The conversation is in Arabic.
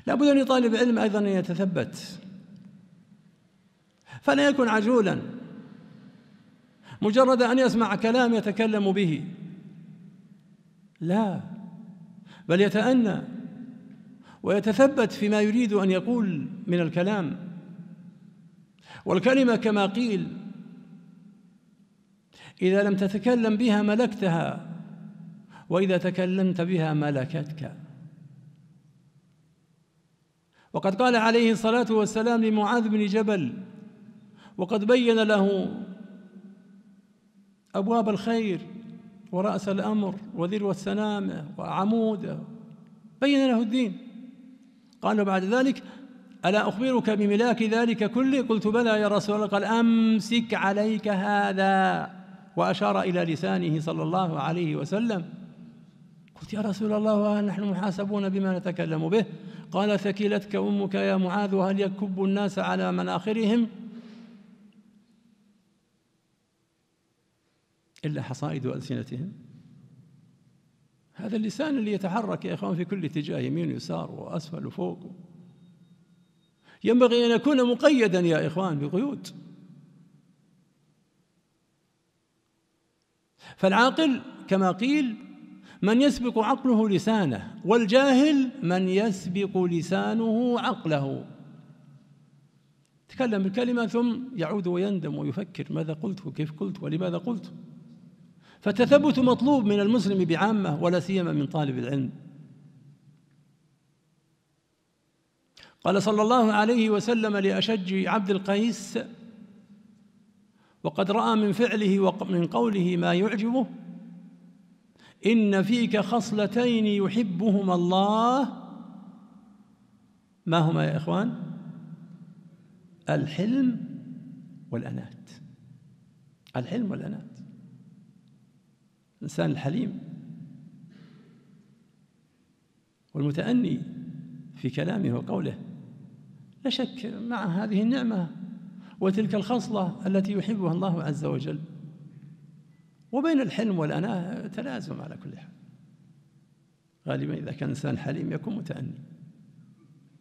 لا بد لطالب العلم أيضا أن يتثبت، فلا يكن عجولا مجرد أن يسمع كلام يتكلم به، لا، بل يتأنى ويتثبت فيما يريد أن يقول من الكلام. والكلمة كما قيل إذا لم تتكلم بها ملكتها، وإذا تكلمت بها ملكتك. وقد قال عليه الصلاة والسلام لمعاذ بن جبل وقد بين له أبواب الخير ورأس الأمر وذروة السنامة وعموده، بين له الدين، قال بعد ذلك: ألا أخبرك بملاك ذلك كله؟ قلت: بلى يا رسول الله. قال: أمسك عليك هذا، وأشار إلى لسانه صلى الله عليه وسلم. قلت: يا رسول الله، وهل نحن محاسبون بما نتكلم به؟ قال: ثكلتك أمك يا معاذ، وهل يكب الناس على مناخرهم إلا حصائد ألسنتهم؟ هذا اللسان اللي يتحرك يا إخوان في كل اتجاه، يمين ويسار وأسفل وفوق، ينبغي أن يكون مقيدا يا إخوان بقيود. فالعاقل كما قيل من يسبق عقله لسانه، والجاهل من يسبق لسانه عقله. تكلم بالكلمة ثم يعود ويندم ويفكر: ماذا قلت وكيف قلت ولماذا قلت؟ فالتثبت مطلوب من المسلم بعامة، ولا سيما من طالب العلم. قال صلى الله عليه وسلم لأشج عبد القيس وقد رأى من فعله ومن قوله ما يعجبه: إن فيك خصلتين يحبهما الله. ما هما يا إخوان؟ الحلم والأنات. الحلم والأنات. الإنسان الحليم والمتأني في كلامه وقوله لا شك مع هذه النعمة وتلك الخصلة التي يحبها الله عز وجل. وبين الحلم والأناة تلازم على كل حال، غالبا إذا كان إنسان حليم يكون متأني.